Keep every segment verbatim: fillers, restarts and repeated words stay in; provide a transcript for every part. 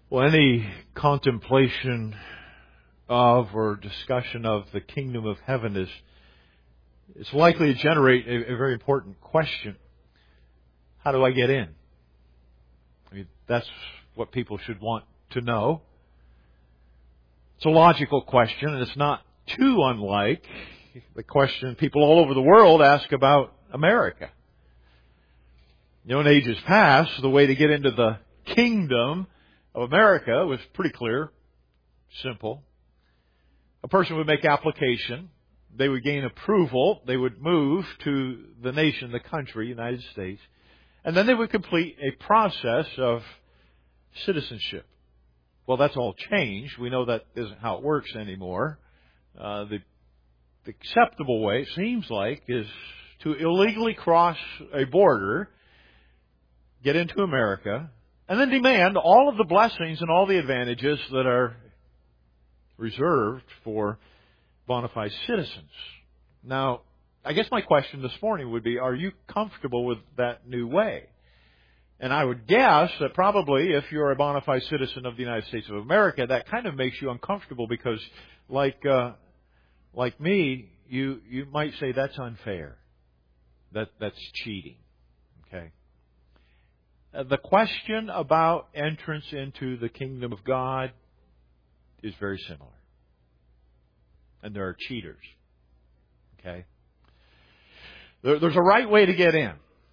Well, any contemplation of or discussion of the kingdom of heaven is it's likely to generate a, a very important question. How do I get in? I mean, that's what people should want to know. It's a logical question, and it's not too unlike the question people all over the world ask about America. You know, in ages past, the way to get into the kingdom of America was pretty clear, simple. A person would make application. They would gain approval. They would move to the nation, the country, United States. And then they would complete a process of citizenship. Well, that's all changed. We know that isn't how it works anymore. Uh, the, the acceptable way, it seems like, is to illegally cross a border, get into America, and then demand all of the blessings and all the advantages that are reserved for bona fide citizens. Now, I guess my question this morning would be, are you comfortable with that new way? And I would guess that probably if you're a bona fide citizen of the United States of America, that kind of makes you uncomfortable because, like uh, like me, you you might say that's unfair. That that's cheating. Okay. Uh, the question about entrance into the kingdom of God is very similar. And there are cheaters. Okay? There, there's a right way to get in.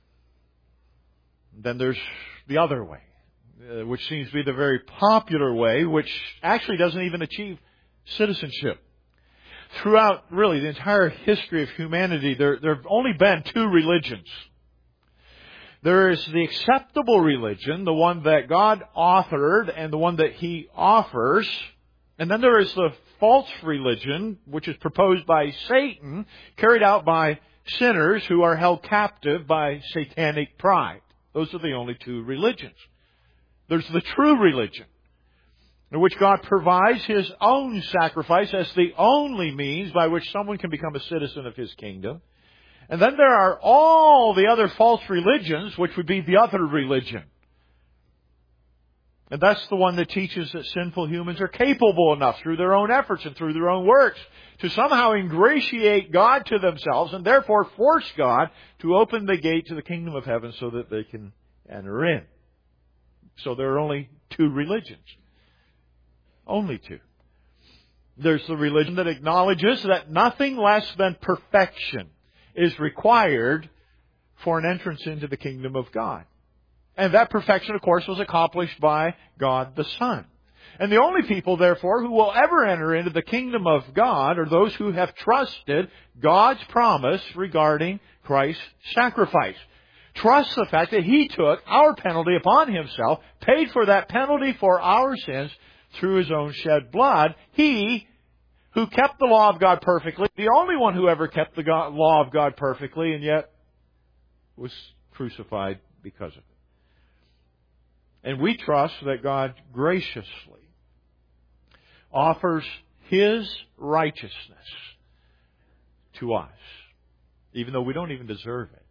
Then there's the other way, uh, which seems to be the very popular way, which actually doesn't even achieve citizenship. Throughout, really, the entire history of humanity, there, there have only been two religions. There is the acceptable religion, the one that God authored and the one that He offers. And then there is the false religion, which is proposed by Satan, carried out by sinners who are held captive by satanic pride. Those are the only two religions. There's the true religion, in which God provides His own sacrifice as the only means by which someone can become a citizen of His kingdom. And then there are all the other false religions, which would be the other religion. And that's the one that teaches that sinful humans are capable enough through their own efforts and through their own works to somehow ingratiate God to themselves and therefore force God to open the gate to the kingdom of heaven so that they can enter in. So there are only two religions. Only two. There's the religion that acknowledges that nothing less than perfection is required for an entrance into the kingdom of God. And that perfection, of course, was accomplished by God the Son. And the only people, therefore, who will ever enter into the kingdom of God are those who have trusted God's promise regarding Christ's sacrifice. Trust the fact that He took our penalty upon Himself, paid for that penalty for our sins through His own shed blood. He who kept the law of God perfectly, the only one who ever kept the God, law of God perfectly, and yet was crucified because of it. And we trust that God graciously offers His righteousness to us, even though we don't even deserve it.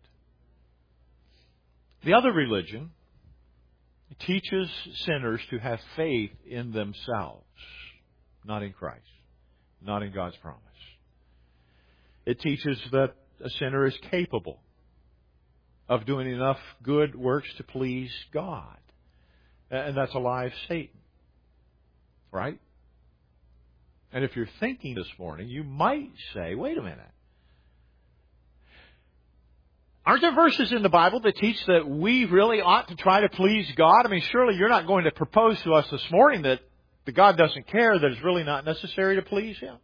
The other religion teaches sinners to have faith in themselves, not in Christ, not in God's promise. It teaches that a sinner is capable of doing enough good works to please God. And that's a lie of Satan. Right? And if you're thinking this morning, you might say, wait a minute. Aren't there verses in the Bible that teach that we really ought to try to please God? I mean, surely you're not going to propose to us this morning that the God doesn't care, that it's really not necessary to please Him.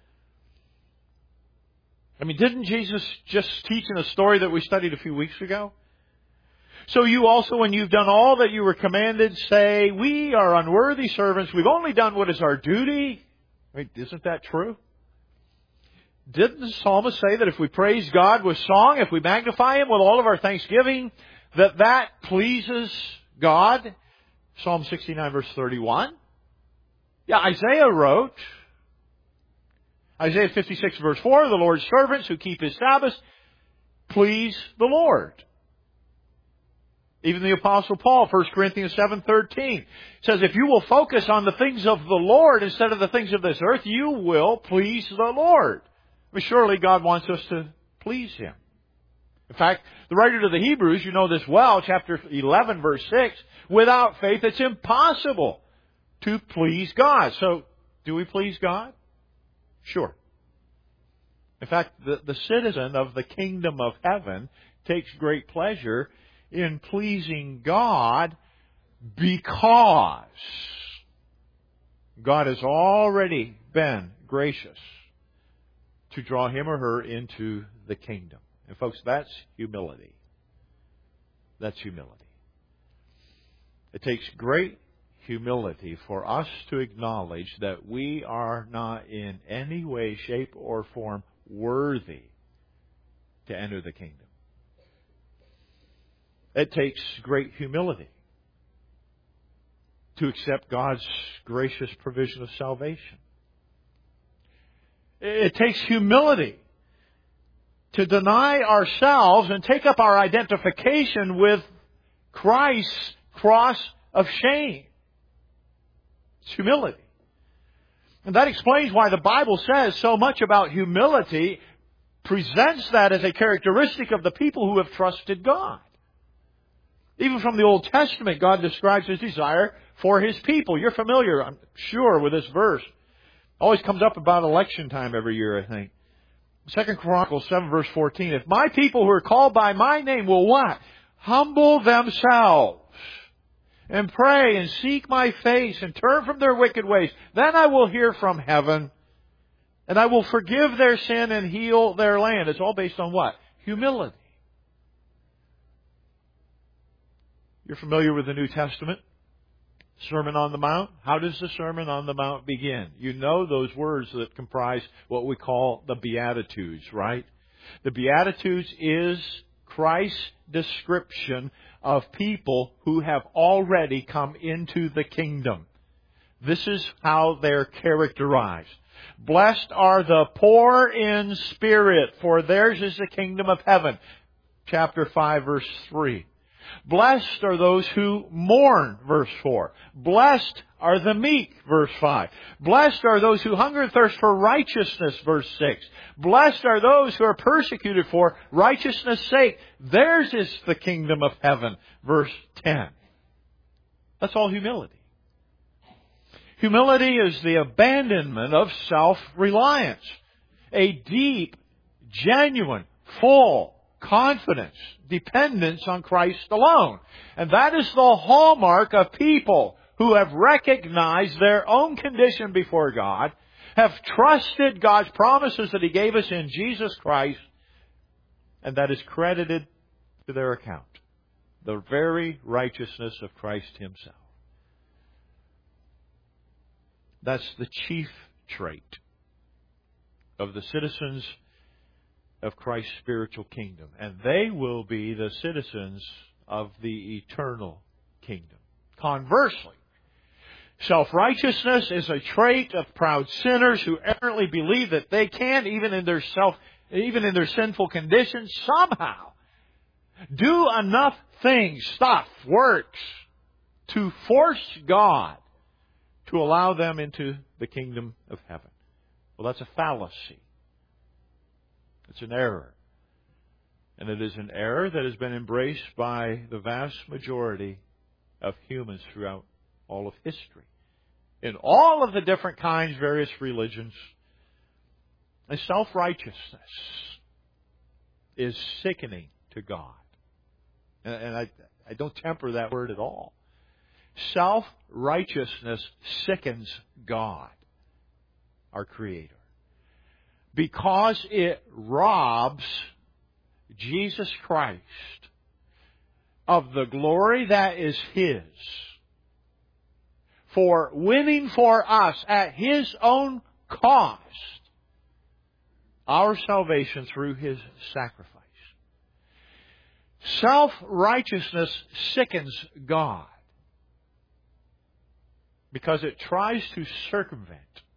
I mean, didn't Jesus just teach in a story that we studied a few weeks ago? So you also, when you've done all that you were commanded, say, we are unworthy servants. We've only done what is our duty. Wait, isn't that true? Didn't the psalmist say that if we praise God with song, if we magnify Him with all of our thanksgiving, that that pleases God? Psalm sixty-nine verse thirty-one. Yeah, Isaiah wrote, Isaiah fifty-six verse four, the Lord's servants who keep His Sabbaths please the Lord. Even the Apostle Paul, First Corinthians seven thirteen, says, if you will focus on the things of the Lord instead of the things of this earth, you will please the Lord. I mean, surely God wants us to please Him. In fact, the writer to the Hebrews, you know this well, chapter eleven, verse six, without faith it's impossible to please God. So, do we please God? Sure. In fact, the, the citizen of the kingdom of heaven takes great pleasure in pleasing God because God has already been gracious to draw him or her into the kingdom. And folks, that's humility. That's humility. It takes great humility for us to acknowledge that we are not in any way, shape, or form worthy to enter the kingdom. It takes great humility to accept God's gracious provision of salvation. It takes humility to deny ourselves and take up our identification with Christ's cross of shame. It's humility. And that explains why the Bible says so much about humility, presents that as a characteristic of the people who have trusted God. Even from the Old Testament, God describes His desire for His people. You're familiar, I'm sure, with this verse. Always comes up about election time every year, I think. Second Chronicles seven, verse fourteen. If my people who are called by my name will what? Humble themselves and pray and seek my face and turn from their wicked ways, then I will hear from heaven and I will forgive their sin and heal their land. It's all based on what? Humility. You're familiar with the New Testament? Sermon on the Mount. How does the Sermon on the Mount begin? You know those words that comprise what we call the Beatitudes, right? The Beatitudes is Christ's description of people who have already come into the kingdom. This is how they're characterized. Blessed are the poor in spirit, for theirs is the kingdom of heaven. Chapter five, verse three. Blessed are those who mourn, verse four. Blessed are the meek, verse five. Blessed are those who hunger and thirst for righteousness, verse six. Blessed are those who are persecuted for righteousness' sake. Theirs is the kingdom of heaven, verse ten. That's all humility. Humility is the abandonment of self-reliance. A deep, genuine, full confidence, dependence on Christ alone. And that is the hallmark of people who have recognized their own condition before God, have trusted God's promises that He gave us in Jesus Christ, and that is credited to their account. The very righteousness of Christ Himself. That's the chief trait of the citizens of Christ's spiritual kingdom. And they will be the citizens of the eternal kingdom. Conversely, self-righteousness is a trait of proud sinners who errantly believe that they can, even in their self, even in their sinful condition, somehow do enough things, stuff, works, to force God to allow them into the kingdom of heaven. Well, that's a fallacy. It's an error. And it is an error that has been embraced by the vast majority of humans throughout all of history. In all of the different kinds, various religions. And self-righteousness is sickening to God. And, and I, I don't temper that word at all. Self-righteousness sickens God, our Creator, because it robs Jesus Christ of the glory that is His for winning for us at His own cost our salvation through His sacrifice. Self-righteousness sickens God because it tries to circumvent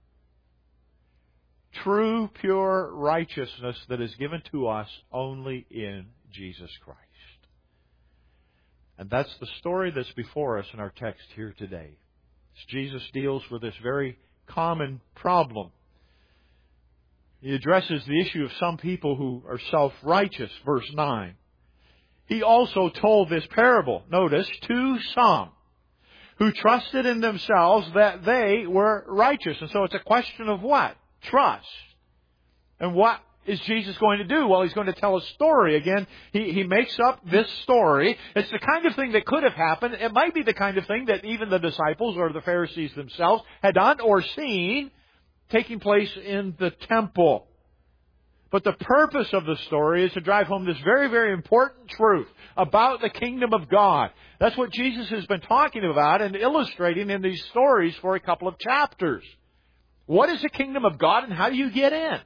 true, pure righteousness that is given to us only in Jesus Christ. And that's the story that's before us in our text here today. As Jesus deals with this very common problem. He addresses the issue of some people who are self-righteous, verse nine. He also told this parable, notice, to some who trusted in themselves that they were righteous. And so it's a question of what? Trust. And what is Jesus going to do? Well, He's going to tell a story. Again, he, he makes up this story. It's the kind of thing that could have happened. It might be the kind of thing that even the disciples or the Pharisees themselves had done or seen taking place in the temple. But the purpose of the story is to drive home this very, very important truth about the kingdom of God. That's what Jesus has been talking about and illustrating in these stories for a couple of chapters. What is the kingdom of God and how do you get in?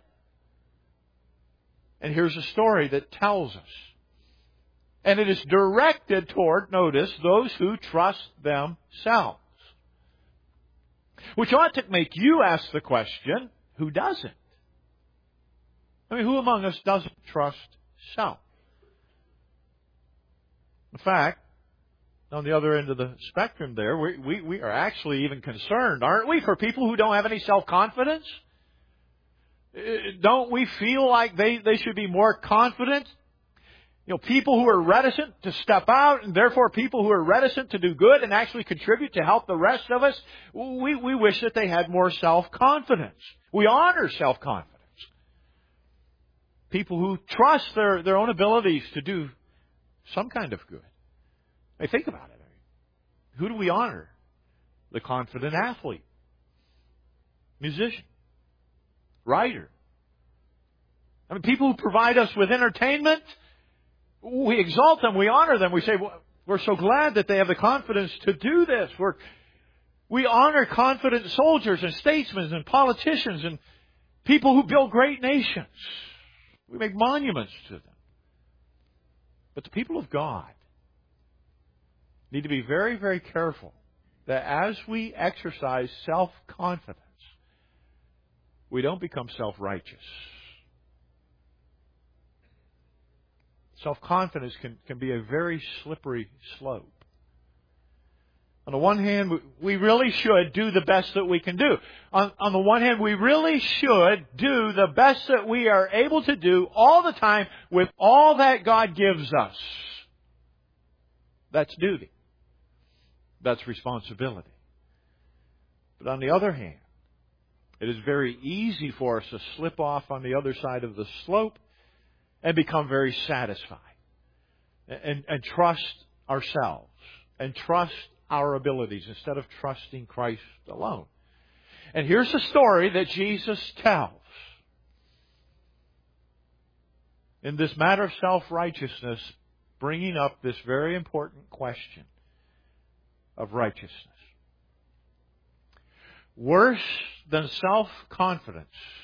And here's a story that tells us. And it is directed toward, notice, those who trust themselves. Which ought to make you ask the question, who doesn't? I mean, who among us doesn't trust self? In fact, on the other end of the spectrum there, we, we, we are actually even concerned, aren't we, for people who don't have any self-confidence? Don't we feel like they, they should be more confident? You know, people who are reticent to step out, and therefore people who are reticent to do good and actually contribute to help the rest of us, we, we wish that they had more self-confidence. We honor self-confidence. People who trust their, their own abilities to do some kind of good. Hey, think about it. Who do we honor? The confident athlete, musician, writer. I mean, people who provide us with entertainment, we exalt them, we honor them. We say, well, we're so glad that they have the confidence to do this. We're, we honor confident soldiers and statesmen and politicians and people who build great nations. We make monuments to them. But the people of God need to be very, very careful that as we exercise self-confidence, we don't become self-righteous. Self-confidence can, can be a very slippery slope. On the one hand, we really should do the best that we can do. On, on the one hand, we really should do the best that we are able to do all the time with all that God gives us. That's duty. That's responsibility. But on the other hand, it is very easy for us to slip off on the other side of the slope and become very satisfied. And, and trust ourselves. And trust our abilities instead of trusting Christ alone. And here's the story that Jesus tells. In this matter of self-righteousness, bringing up this very important question of righteousness. Worse than self-confidence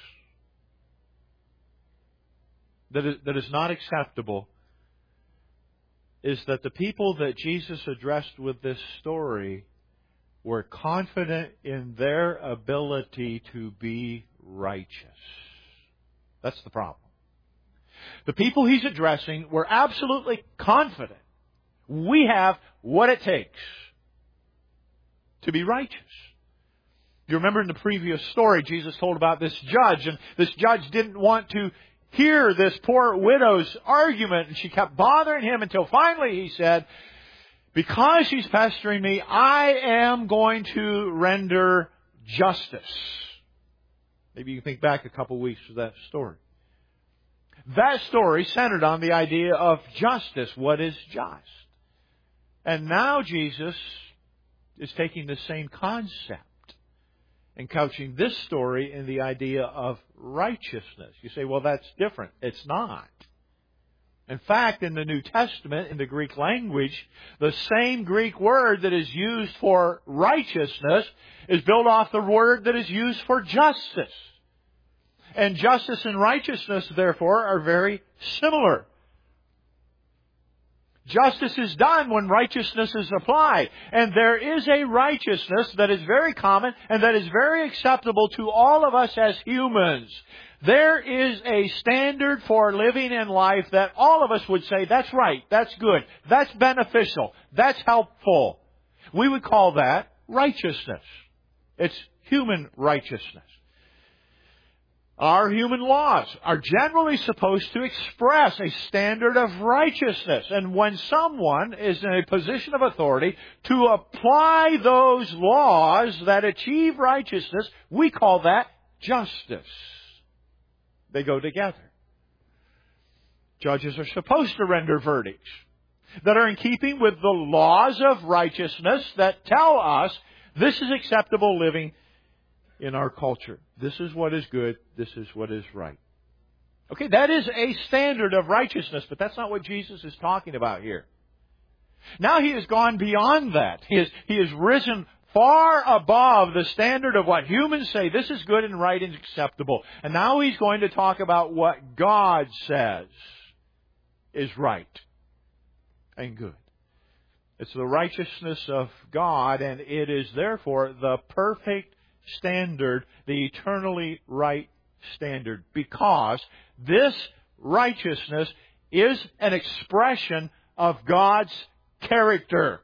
that is, that is not acceptable is that the people that Jesus addressed with this story were confident in their ability to be righteous. That's the problem. The people He's addressing were absolutely confident. We have what it takes to be righteous. You remember in the previous story, Jesus told about this judge, and this judge didn't want to hear this poor widow's argument, and she kept bothering him until finally he said, because she's pestering me, I am going to render justice. Maybe you can think back a couple weeks to that story. That story centered on the idea of justice. What is just? And now Jesus is taking the same concept and couching this story in the idea of righteousness. You say, well, that's different. It's not. In fact, in the New Testament, in the Greek language, the same Greek word that is used for righteousness is built off the word that is used for justice. And justice and righteousness, therefore, are very similar. Justice is done when righteousness is applied. And there is a righteousness that is very common and that is very acceptable to all of us as humans. There is a standard for living in life that all of us would say, that's right, that's good, that's beneficial, that's helpful. We would call that righteousness. It's human righteousness. Our human laws are generally supposed to express a standard of righteousness. And when someone is in a position of authority to apply those laws that achieve righteousness, we call that justice. They go together. Judges are supposed to render verdicts that are in keeping with the laws of righteousness that tell us this is acceptable living in our culture. This is what is good. This is what is right. Okay, that is a standard of righteousness, but that's not what Jesus is talking about here. Now He has gone beyond that. He has, he has risen far above the standard of what humans say this is good and right and acceptable. And now He's going to talk about what God says is right and good. It's the righteousness of God, and it is therefore the perfect standard, the eternally right standard, because this righteousness is an expression of God's character.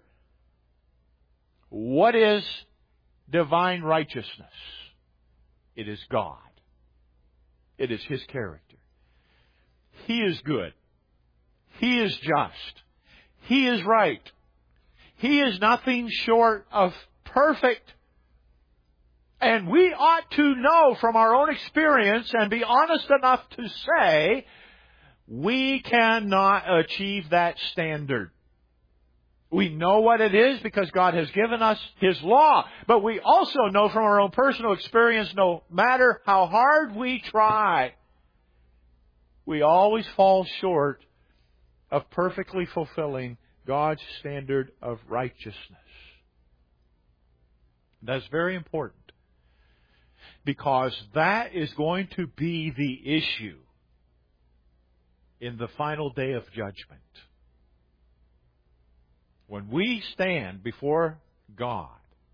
What is divine righteousness? It is God. It is His character. He is good. He is just. He is right. He is nothing short of perfect. And we ought to know from our own experience and be honest enough to say we cannot achieve that standard. We know what it is because God has given us His law. But we also know from our own personal experience, no matter how hard we try, we always fall short of perfectly fulfilling God's standard of righteousness. That's very important, because that is going to be the issue in the final day of judgment. When we stand before God,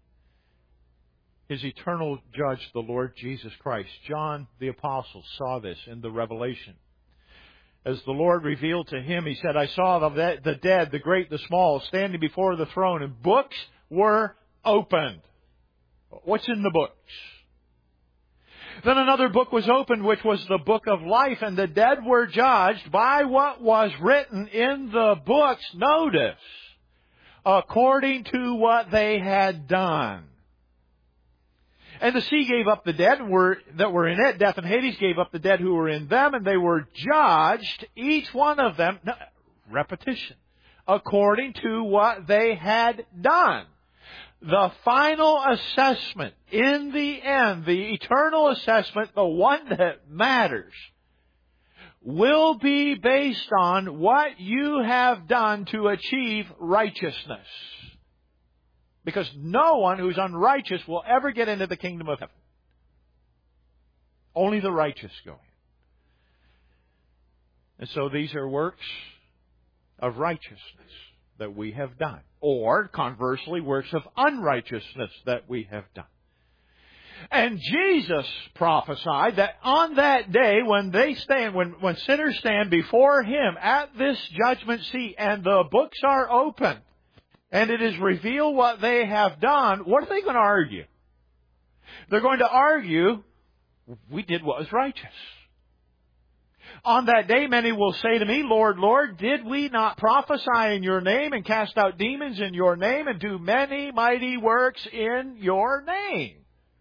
His eternal judge, the Lord Jesus Christ, John the Apostle saw this in the Revelation. As the Lord revealed to him, he said, I saw the, the dead, the great, the small, standing before the throne, and books were opened. What's in the books? Then another book was opened, which was the book of life, and the dead were judged by what was written in the books. Notice, according to what they had done. And the sea gave up the dead were, that were in it. Death and Hades gave up the dead who were in them, and they were judged, each one of them, no, repetition, according to what they had done. The final assessment, in the end, the eternal assessment, the one that matters, will be based on what you have done to achieve righteousness. Because no one who's unrighteous will ever get into the kingdom of heaven. Only the righteous go in. And so these are works of righteousness that we have done. Or, conversely, works of unrighteousness that we have done. And Jesus prophesied that on that day when they stand, when, when sinners stand before Him at this judgment seat and the books are opened, and it is revealed what they have done, what are they going to argue? They're going to argue, we did what was righteous. On that day, many will say to me, Lord, Lord, did we not prophesy in Your name and cast out demons in Your name and do many mighty works in Your name?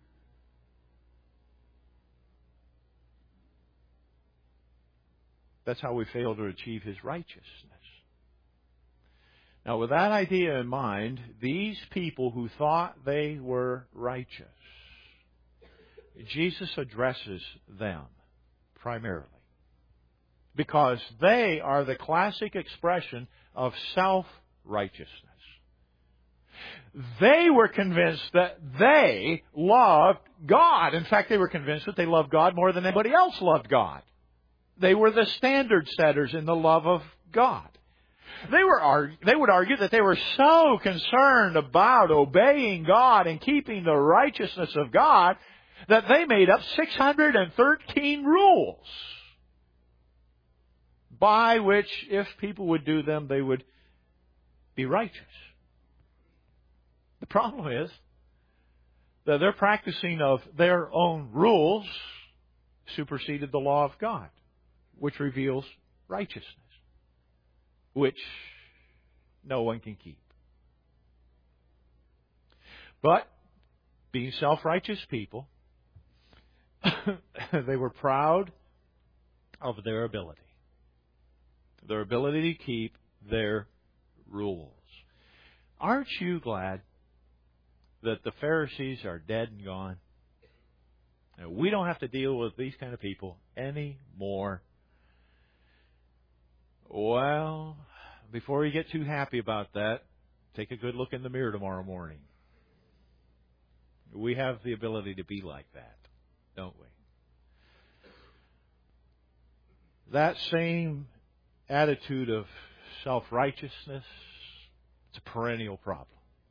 That's how we fail to achieve His righteousness. Now, with that idea in mind, these people who thought they were righteous, Jesus addresses them primarily, because they are the classic expression of self-righteousness. They were convinced that they loved God. In fact, they were convinced that they loved God more than anybody else loved God. They were the standard setters in the love of God. They were argue, they would argue that they were so concerned about obeying God and keeping the righteousness of God that they made up six hundred thirteen rules by which, if people would do them, they would be righteous. The problem is that their practicing of their own rules superseded the law of God, which reveals righteousness, which no one can keep. But, being self-righteous people, they were proud of their ability. Their ability to keep their rules. Aren't you glad that the Pharisees are dead and gone? And we don't have to deal with these kind of people anymore. Well, before you get too happy about that, take a good look in the mirror tomorrow morning. We have the ability to be like that, don't we? That same attitude of self-righteousness, it's a perennial problem.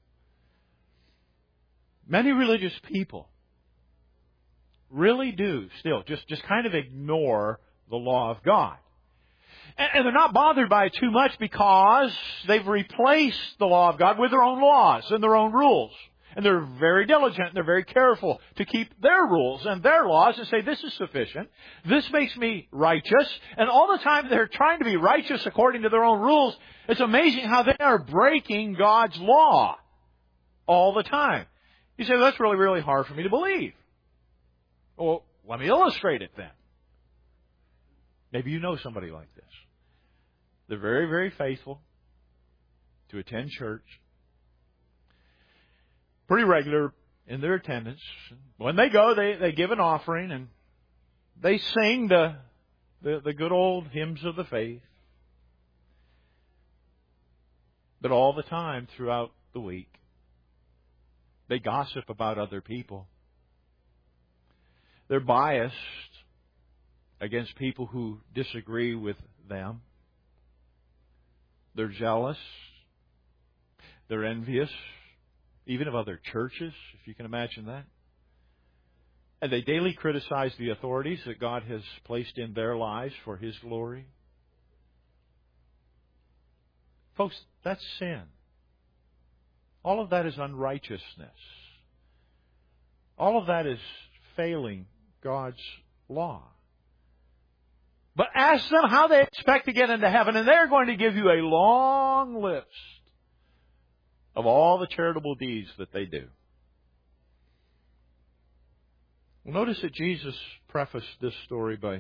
Many religious people really do still just, just kind of ignore the law of God. And, and they're not bothered by it too much because they've replaced the law of God with their own laws and their own rules. And they're very diligent and they're very careful to keep their rules and their laws and say, this is sufficient. This makes me righteous. And all the time they're trying to be righteous according to their own rules. It's amazing how they are breaking God's law all the time. You say, well, that's really, really hard for me to believe. Well, let me illustrate it then. Maybe you know somebody like this. They're very, very faithful to attend church. Pretty regular in their attendance. When they go, they, they give an offering and they sing the, the, the good old hymns of the faith. But all the time throughout the week, they gossip about other people. They're biased against people who disagree with them. They're jealous. They're envious. Even of other churches, if you can imagine that. And they daily criticize the authorities that God has placed in their lives for His glory. Folks, that's sin. All of that is unrighteousness. All of that is failing God's law. But ask them how they expect to get into heaven, and they're going to give you a long list of all the charitable deeds that they do. Well, notice that Jesus prefaced this story by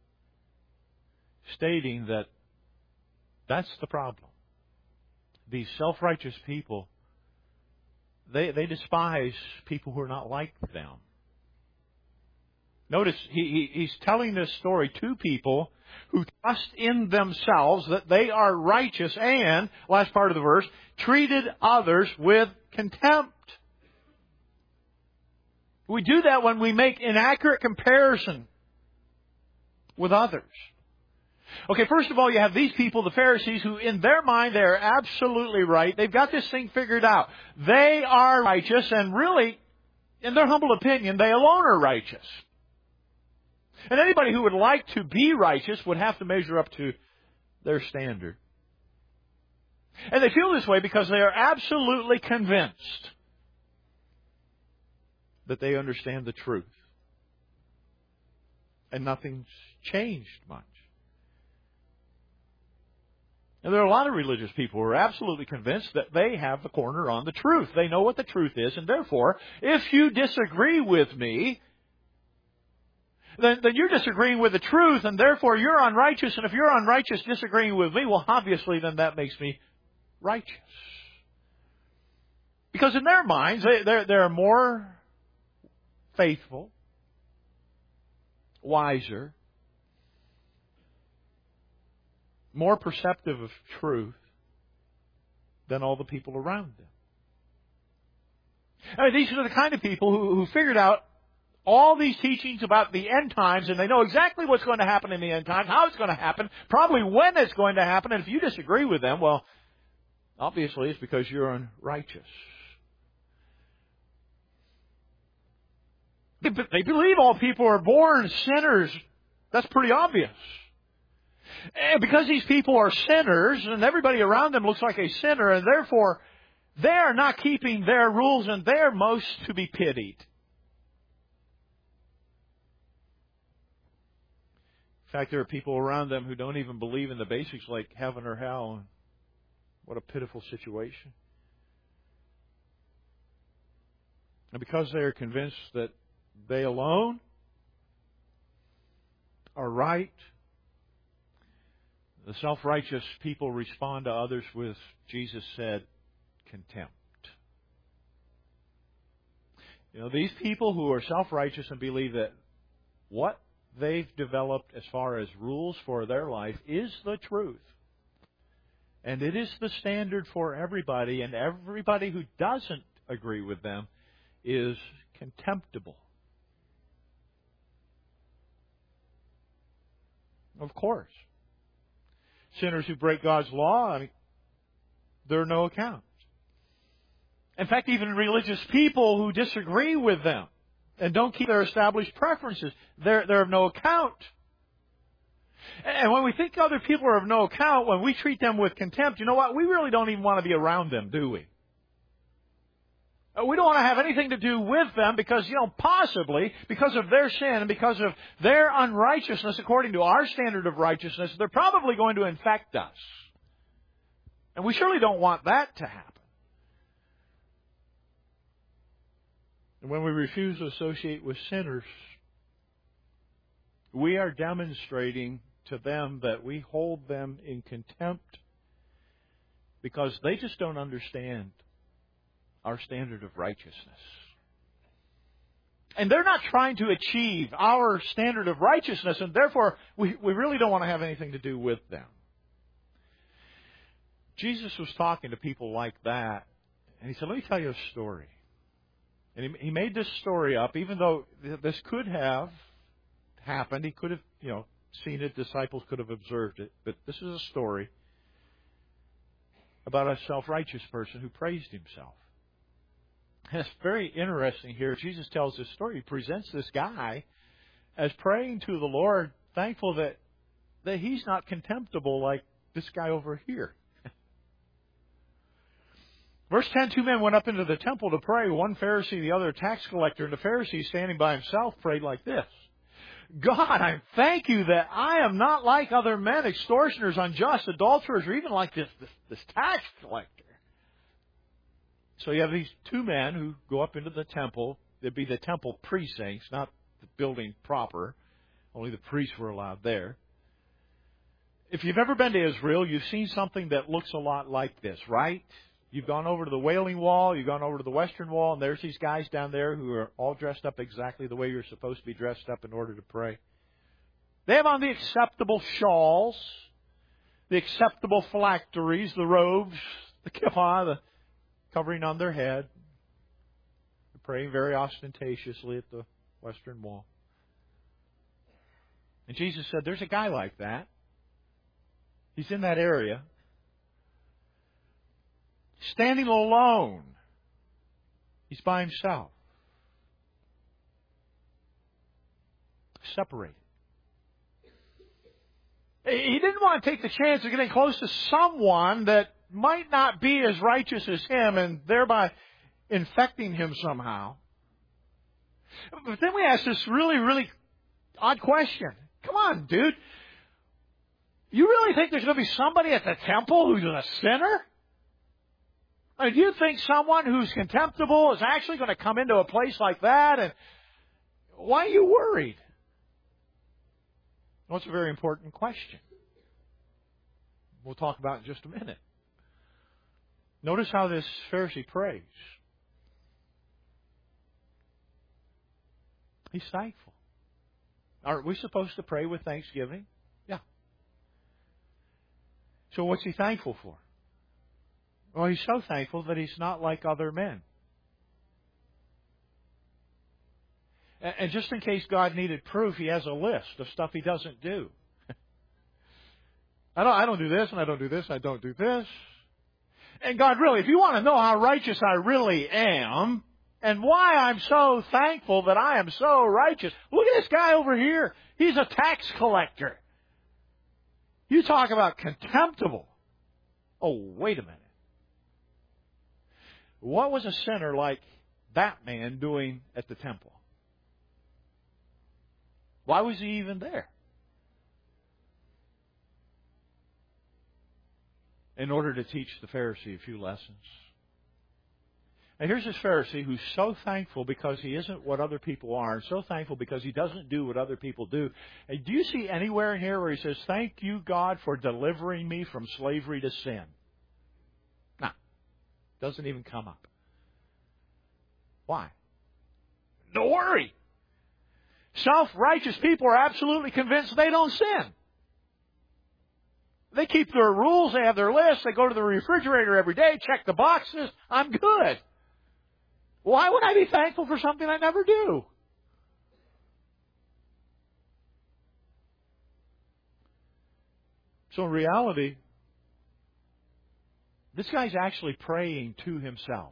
stating that that's the problem. These self-righteous people, they, they despise people who are not like them. Notice he, he, he's telling this story to people who trust in themselves that they are righteous and, last part of the verse, treated others with contempt. We do that when we make inaccurate comparison with others. Okay, first of all, you have these people, the Pharisees, who in their mind they are absolutely right. They've got this thing figured out. They are righteous, and really, in their humble opinion, they alone are righteous. And anybody who would like to be righteous would have to measure up to their standard. And they feel this way because they are absolutely convinced that they understand the truth. And nothing's changed much. And there are a lot of religious people who are absolutely convinced that they have the corner on the truth. They know what the truth is, and therefore, if you disagree with me, Then, then you're disagreeing with the truth, and therefore you're unrighteous. And if you're unrighteous disagreeing with me, well, obviously then that makes me righteous. Because in their minds, they, they're, they're more faithful, wiser, more perceptive of truth than all the people around them. I mean, these are the kind of people who, who figured out all these teachings about the end times, and they know exactly what's going to happen in the end times, how it's going to happen, probably when it's going to happen, and if you disagree with them, well, obviously it's because you're unrighteous. They believe all people are born sinners. That's pretty obvious. And because these people are sinners, and everybody around them looks like a sinner, and therefore they are not keeping their rules, and they're most to be pitied. In fact, there are people around them who don't even believe in the basics like heaven or hell. What a pitiful situation. And because they are convinced that they alone are right, the self-righteous people respond to others with, Jesus said, contempt. You know, these people who are self-righteous and believe that what they've developed as far as rules for their life is the truth. And it is the standard for everybody, and everybody who doesn't agree with them is contemptible. Of course. Sinners who break God's law, I mean, they're no account. In fact, even religious people who disagree with them and don't keep their established preferences, they're, they're of no account. And when we think other people are of no account, when we treat them with contempt, you know what? We really don't even want to be around them, do we? We don't want to have anything to do with them because, you know, possibly because of their sin and because of their unrighteousness according to our standard of righteousness, they're probably going to infect us. And we surely don't want that to happen. And when we refuse to associate with sinners, we are demonstrating to them that we hold them in contempt because they just don't understand our standard of righteousness. And they're not trying to achieve our standard of righteousness, and therefore we, we really don't want to have anything to do with them. Jesus was talking to people like that, and he said, let me tell you a story. And he, he made this story up, even though this could have happened. He could have, you know, seen it. Disciples could have observed it. But this is a story about a self-righteous person who praised himself. And it's very interesting here. Jesus tells this story. He presents this guy as praying to the Lord, thankful that, that he's not contemptible like this guy over here. Verse ten, two men went up into the temple to pray, one Pharisee, the other a tax collector, and the Pharisee, standing by himself, prayed like this. God, I thank you that I am not like other men, extortioners, unjust, adulterers, or even like this, this, this tax collector. So you have these two men who go up into the temple. It'd be the temple precincts, not the building proper. Only the priests were allowed there. If you've ever been to Israel, you've seen something that looks a lot like this, right? You've gone over to the Wailing Wall, you've gone over to the Western Wall, and there's these guys down there who are all dressed up exactly the way you're supposed to be dressed up in order to pray. They have on the acceptable shawls, the acceptable phylacteries, the robes, the kippah, the covering on their head. They're praying very ostentatiously at the Western Wall. And Jesus said, there's a guy like that. He's in that area. Standing alone. He's by himself. Separated. He didn't want to take the chance of getting close to someone that might not be as righteous as him and thereby infecting him somehow. But then we ask this really, really odd question. Come on, dude. You really think there's going to be somebody at the temple who's a sinner? I mean, do you think someone who's contemptible is actually going to come into a place like that? And why are you worried? Well, it's a very important question. We'll talk about it in just a minute. Notice how this Pharisee prays. He's thankful. Aren't we supposed to pray with thanksgiving? Yeah. So what's he thankful for? Well, he's so thankful that he's not like other men. And just in case God needed proof, he has a list of stuff he doesn't do. I don't, I don't do this, and I don't do this, and I don't do this. And God, really, if you want to know how righteous I really am, and why I'm so thankful that I am so righteous. Look at this guy over here. He's a tax collector. You talk about contemptible. Oh, wait a minute. What was a sinner like that man doing at the temple? Why was he even there? In order to teach the Pharisee a few lessons. And here's this Pharisee who's so thankful because he isn't what other people are, and so thankful because he doesn't do what other people do. And do you see anywhere in here where he says, "Thank you, God, for delivering me from slavery to sin"? No. Doesn't even come up. Why? Don't worry. Self-righteous people are absolutely convinced they don't sin. They keep their rules, they have their lists, they go to the refrigerator every day, check the boxes. I'm good. Why would I be thankful for something I never do? So in reality, this guy's actually praying to himself.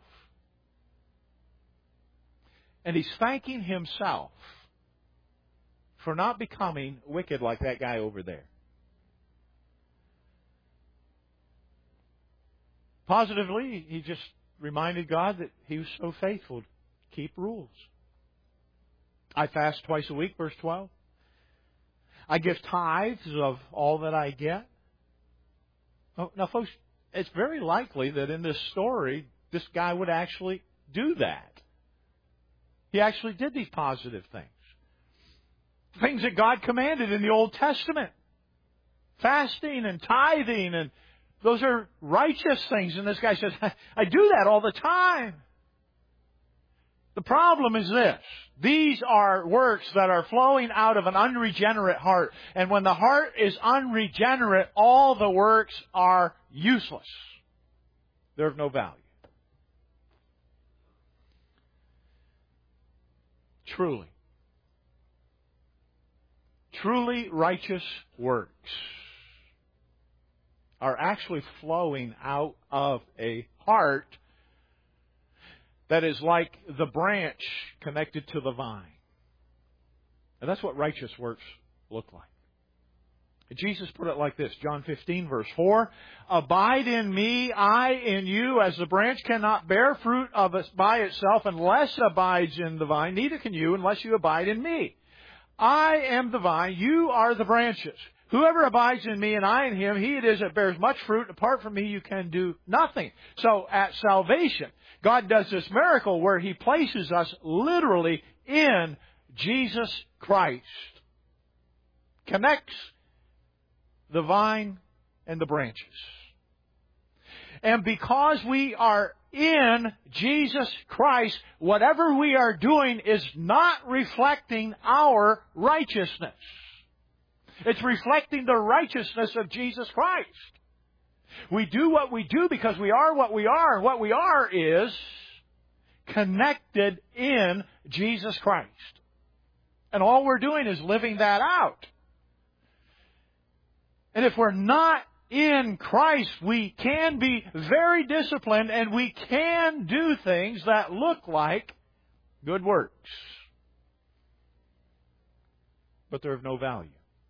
And he's thanking himself for not becoming wicked like that guy over there. Positively, he just reminded God that he was so faithful to keep rules. I fast twice a week, verse twelve. I give tithes of all that I get. Oh, now, folks, it's very likely that in this story, this guy would actually do that. He actually did these positive things. Things that God commanded in the Old Testament. Fasting and tithing, and those are righteous things. And this guy says, I do that all the time. The problem is this. These are works that are flowing out of an unregenerate heart. And when the heart is unregenerate, all the works are useless. They're of no value. Truly. Truly righteous works are actually flowing out of a heart that is like the branch connected to the vine. And that's what righteous works look like. Jesus put it like this, John fifteen, verse four, "Abide in me, I in you, as the branch cannot bear fruit of it by itself unless it abides in the vine, neither can you unless you abide in me. I am the vine, you are the branches. Whoever abides in me and I in him, he it is that bears much fruit. Apart from me, you can do nothing." So at salvation, God does this miracle where He places us literally in Jesus Christ. Connects the vine and the branches. And because we are in Jesus Christ, whatever we are doing is not reflecting our righteousness. It's reflecting the righteousness of Jesus Christ. We do what we do because we are what we are, and what we are is connected in Jesus Christ. And all we're doing is living that out. And if we're not in Christ, we can be very disciplined and we can do things that look like good works. But they're of no value.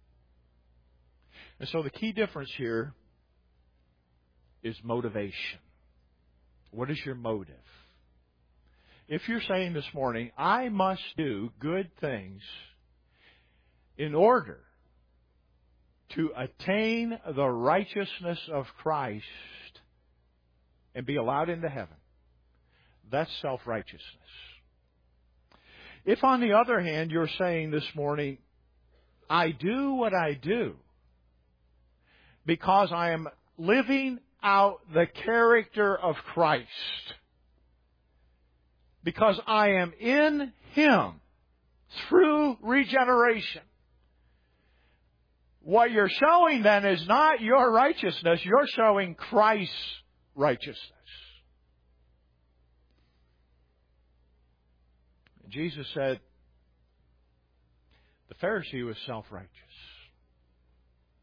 And so the key difference here is motivation. What is your motive? If you're saying this morning, I must do good things in order to attain the righteousness of Christ and be allowed into heaven, that's self-righteousness. If, on the other hand, you're saying this morning, I do what I do because I am living out the character of Christ, because I am in Him through regeneration, what you're showing then is not your righteousness, you're showing Christ's righteousness. Jesus said the Pharisee was self-righteous.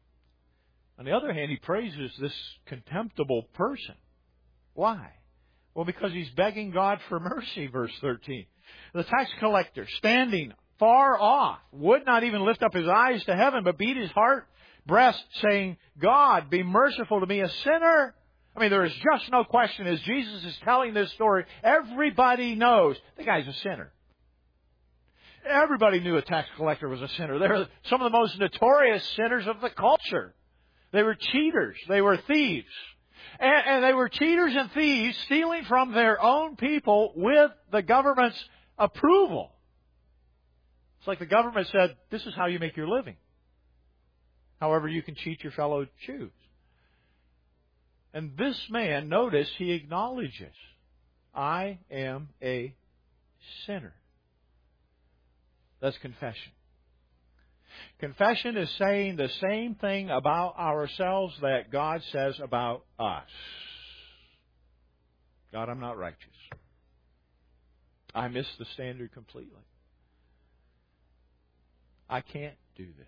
On the other hand, He praises this contemptible person. Why? Well, because he's begging God for mercy, verse thirteen. The tax collector, standing far off, would not even lift up his eyes to heaven, but beat his heart breast, saying, God, be merciful to me, a sinner. I mean, there is just no question as Jesus is telling this story, everybody knows the guy's a sinner. Everybody knew a tax collector was a sinner. They were some of the most notorious sinners of the culture. They were cheaters. They were thieves. And, and they were cheaters and thieves stealing from their own people with the government's approval. It's like the government said, this is how you make your living. However, you can cheat your fellow Jews. And this man, notice, he acknowledges, I am a sinner. That's confession. Confession is saying the same thing about ourselves that God says about us. God, I'm not righteous. I miss the standard completely. I can't do this.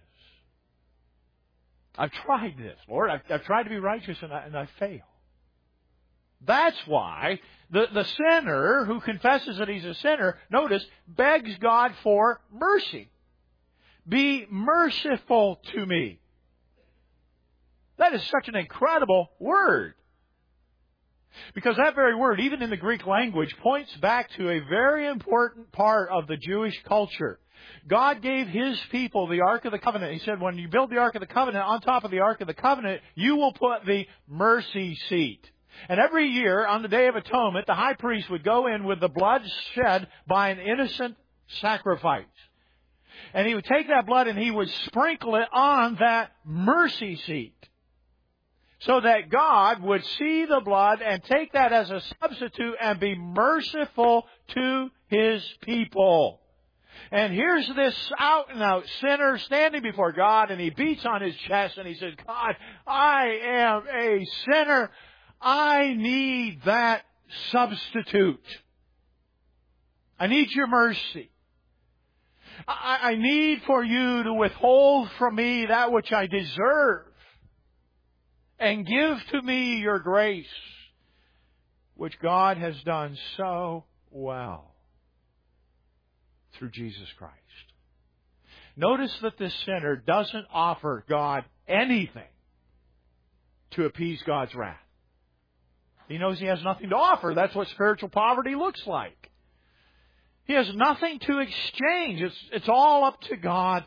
I've tried this, Lord. I've, I've tried to be righteous and I, and I fail. That's why the, the sinner who confesses that he's a sinner, notice, begs God for mercy. Be merciful to me. That is such an incredible word. Because that very word, even in the Greek language, points back to a very important part of the Jewish culture. God gave His people the Ark of the Covenant. He said, when you build the Ark of the Covenant, on top of the Ark of the Covenant, you will put the mercy seat. And every year, on the Day of Atonement, the high priest would go in with the blood shed by an innocent sacrifice. And he would take that blood and he would sprinkle it on that mercy seat. So that God would see the blood and take that as a substitute and be merciful to His people. And here's this out and out sinner standing before God, and he beats on his chest and he says, God, I am a sinner. I need that substitute. I need your mercy. I, I need for you to withhold from me that which I deserve and give to me your grace, which God has done so well through Jesus Christ. Notice that this sinner doesn't offer God anything to appease God's wrath. He knows he has nothing to offer. That's what spiritual poverty looks like. He has nothing to exchange. It's, it's all up to God.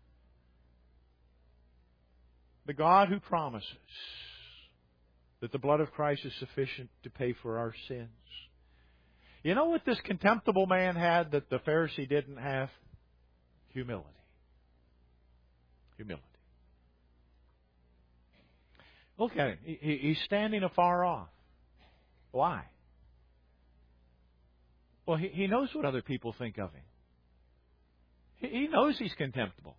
The God who promises that the blood of Christ is sufficient to pay for our sins. You know what this contemptible man had that the Pharisee didn't have? Humility. Humility. Look at him. He, he's standing afar off. Why? Well, he, he knows what other people think of him. He, he knows he's contemptible.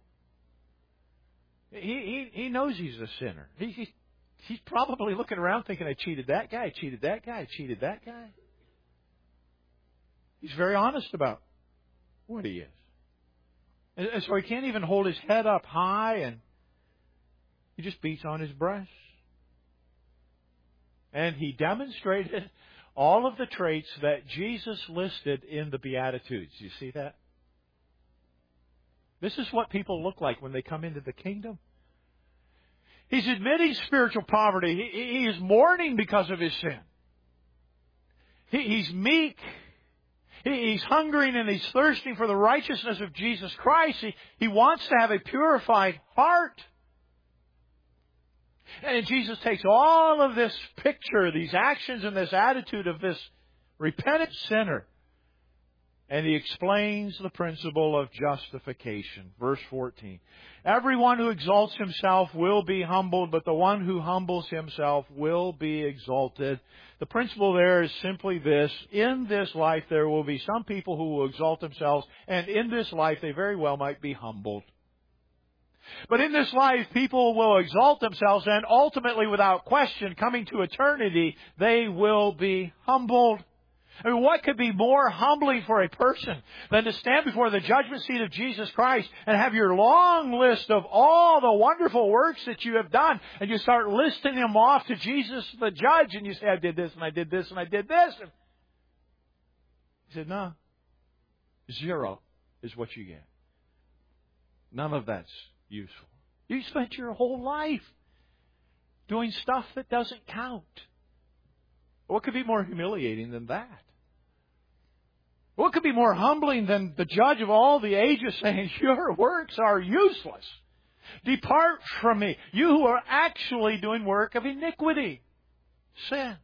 He, he, he knows he's a sinner. He, he, he's probably looking around thinking, I cheated that guy, I cheated that guy, I cheated that guy. He's very honest about what he is. And, and so he can't even hold his head up high, and he just beats on his breast. And he demonstrated all of the traits that Jesus listed in the Beatitudes. You see that? This is what people look like when they come into the kingdom. He's admitting spiritual poverty. He, he is mourning because of his sin. He, he's meek. He, he's hungering and he's thirsting for the righteousness of Jesus Christ. He, he wants to have a purified heart. And Jesus takes all of this picture, these actions and this attitude of this repentant sinner, and He explains the principle of justification. Verse fourteen. Everyone who exalts himself will be humbled, but the one who humbles himself will be exalted. The principle there is simply this. In this life there will be some people who will exalt themselves, and in this life they very well might be humbled. But in this life, people will exalt themselves, and ultimately, without question, coming to eternity, they will be humbled. I mean, what could be more humbling for a person than to stand before the judgment seat of Jesus Christ and have your long list of all the wonderful works that you have done, and you start listing them off to Jesus the judge, and you say, I did this, and I did this, and I did this. And He said, no. Zero is what you get. None of that's useful. You spent your whole life doing stuff that doesn't count. What could be more humiliating than that? What could be more humbling than the judge of all the ages saying, your works are useless. Depart from me, you who are actually doing work of iniquity, sin.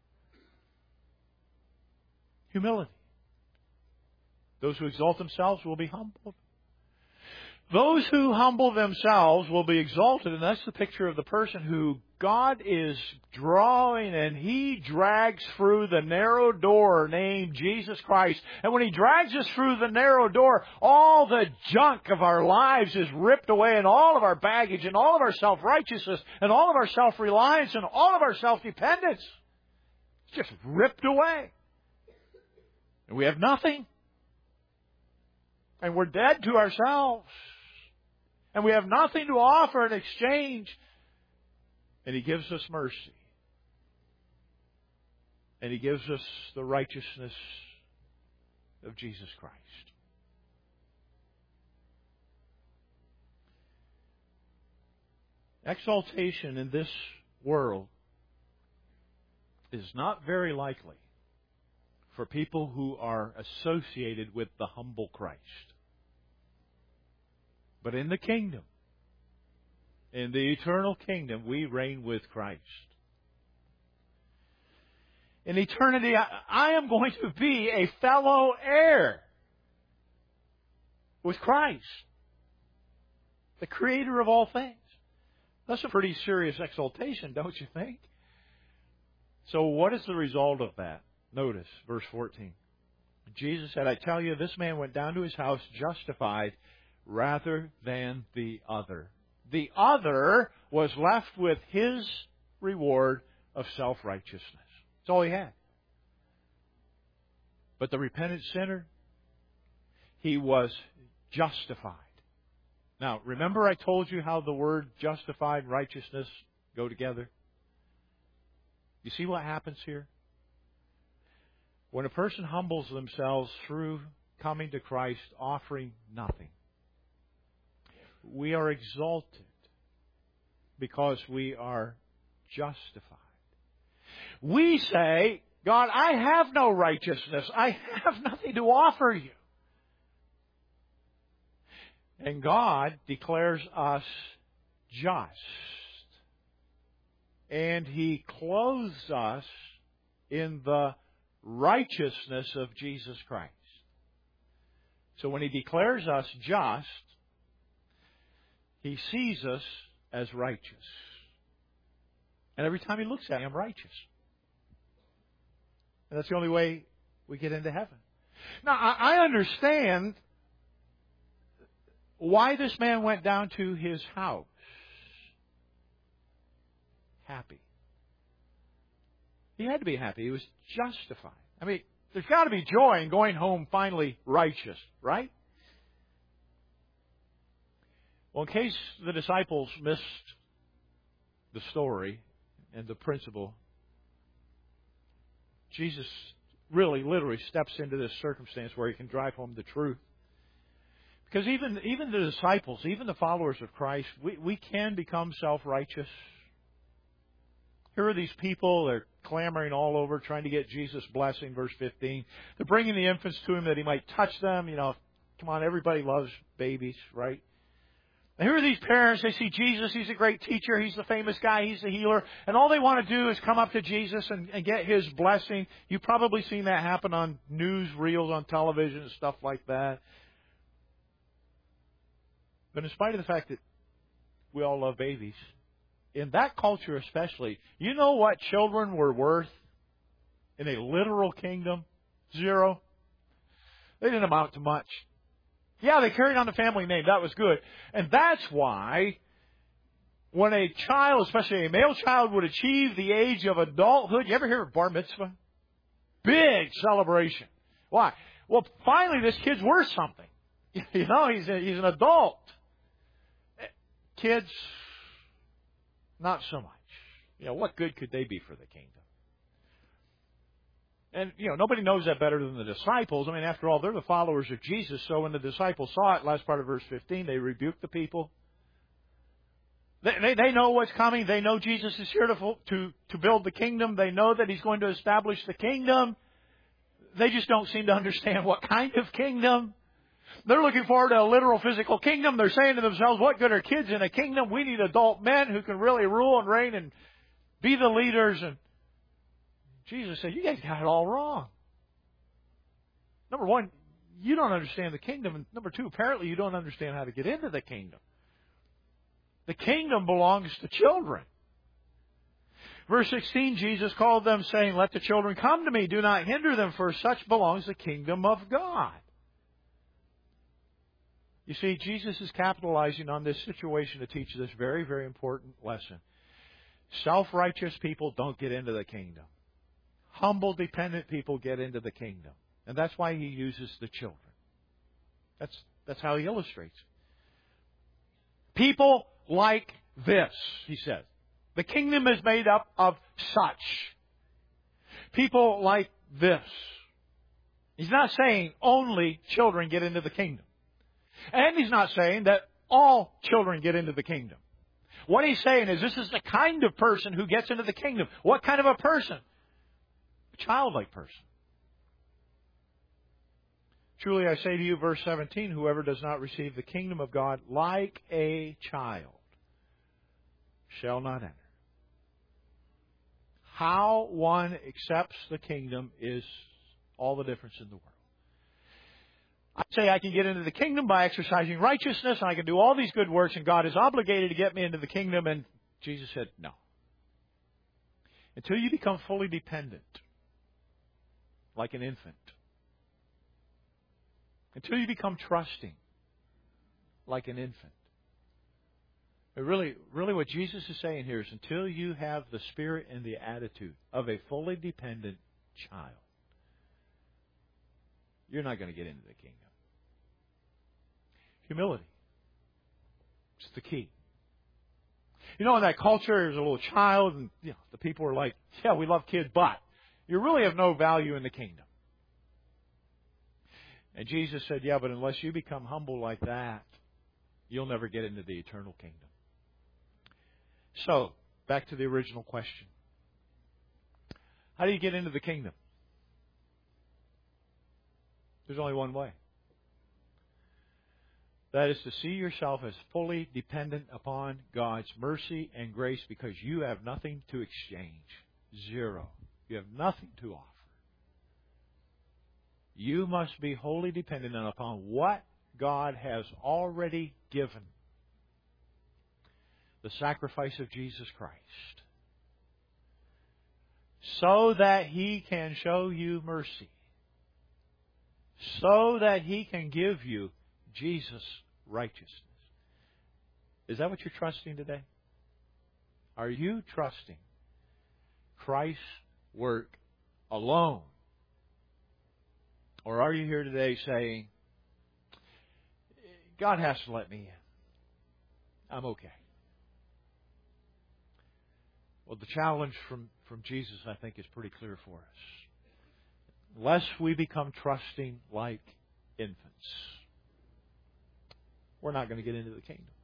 Humility. Those who exalt themselves will be humbled. Those who humble themselves will be exalted, and that's the picture of the person who God is drawing, and He drags through the narrow door named Jesus Christ. And when He drags us through the narrow door, all the junk of our lives is ripped away, and all of our baggage, and all of our self-righteousness, and all of our self-reliance, and all of our self-dependence. It's just ripped away. And we have nothing. And we're dead to ourselves. And we have nothing to offer in exchange. And He gives us mercy. And He gives us the righteousness of Jesus Christ. Exaltation in this world is not very likely for people who are associated with the humble Christ. But in the kingdom, in the eternal kingdom, we reign with Christ. In eternity, I, I am going to be a fellow heir with Christ, the Creator of all things. That's a pretty serious exaltation, don't you think? So what is the result of that? Notice verse fourteen. Jesus said, I tell you, this man went down to his house justified rather than the other. The other was left with his reward of self-righteousness. That's all he had. But the repentant sinner, he was justified. Now, remember I told you how the word justified, righteousness go together? You see what happens here? When a person humbles themselves through coming to Christ, offering nothing, we are exalted because we are justified. We say, God, I have no righteousness. I have nothing to offer you. And God declares us just. And He clothes us in the righteousness of Jesus Christ. So when He declares us just, He sees us as righteous. And every time He looks at me, I'm righteous. And that's the only way we get into heaven. Now, I understand why this man went down to his house. Happy. He had to be happy. He was justified. I mean, there's got to be joy in going home finally righteous, right? Well, in case the disciples missed the story and the principle, Jesus really, literally steps into this circumstance where He can drive home the truth. Because even, even the disciples, even the followers of Christ, we, we can become self-righteous. Here are these people, they're clamoring all over, trying to get Jesus' blessing, verse fifteen. They're bringing the infants to Him that He might touch them. You know, come on, everybody loves babies, right? And here are these parents, they see Jesus, He's a great teacher, He's the famous guy, He's the healer, and all they want to do is come up to Jesus and, and get His blessing. You've probably seen that happen on news reels on television and stuff like that. But in spite of the fact that we all love babies, in that culture especially, you know what children were worth in a literal kingdom? Zero. They didn't amount to much. Yeah, they carried on the family name. That was good. And that's why when a child, especially a male child, would achieve the age of adulthood, you ever hear of bar mitzvah? Big celebration. Why? Well, finally this kid's worth something. You know, he's a, he's an adult. Kids, not so much. You know, what good could they be for the kingdom? And, you know, nobody knows that better than the disciples. I mean, after all, they're the followers of Jesus. So when the disciples saw it, last part of verse fifteen, they rebuked the people. They, they, they know what's coming. They know Jesus is here to, to, to build the kingdom. They know that He's going to establish the kingdom. They just don't seem to understand what kind of kingdom. They're looking forward to a literal physical kingdom. They're saying to themselves, what good are kids in a kingdom? We need adult men who can really rule and reign and be the leaders. And Jesus said, you guys got it all wrong. Number one, you don't understand the kingdom. And number two, apparently you don't understand how to get into the kingdom. The kingdom belongs to children. Verse sixteen, Jesus called them, saying, let the children come to me. Do not hinder them, for such belongs the kingdom of God. You see, Jesus is capitalizing on this situation to teach this very, very important lesson. Self-righteous people don't get into the kingdom. Humble, dependent people get into the kingdom. And that's why He uses the children. That's, that's how He illustrates. People like this, He says. The kingdom is made up of such. People like this. He's not saying only children get into the kingdom. And He's not saying that all children get into the kingdom. What He's saying is this is the kind of person who gets into the kingdom. What kind of a person? A childlike person. Truly I say to you, verse seventeen, whoever does not receive the kingdom of God like a child shall not enter. How one accepts the kingdom is all the difference in the world. I say I can get into the kingdom by exercising righteousness, and I can do all these good works, and God is obligated to get me into the kingdom, and Jesus said, no. Until you become fully dependent, like an infant. Until you become trusting, like an infant. But really, really what Jesus is saying here is until you have the spirit and the attitude of a fully dependent child, you're not going to get into the kingdom. Humility. It's the key. You know, in that culture, there's a little child, and you know, the people are like, yeah, we love kids, but you really have no value in the kingdom. And Jesus said, yeah, but unless you become humble like that, you'll never get into the eternal kingdom. So, back to the original question. How do you get into the kingdom? There's only one way. That is to see yourself as fully dependent upon God's mercy and grace because you have nothing to exchange. Zero. You have nothing to offer. You must be wholly dependent upon what God has already given. The sacrifice of Jesus Christ. So that He can show you mercy. So that He can give you Jesus' righteousness. Is that what you're trusting today? Are you trusting Christ's work alone? Or are you here today saying, God has to let me in. I'm okay. Well, the challenge from, from Jesus, I think, is pretty clear for us. Unless we become trusting like infants, we're not going to get into the kingdom.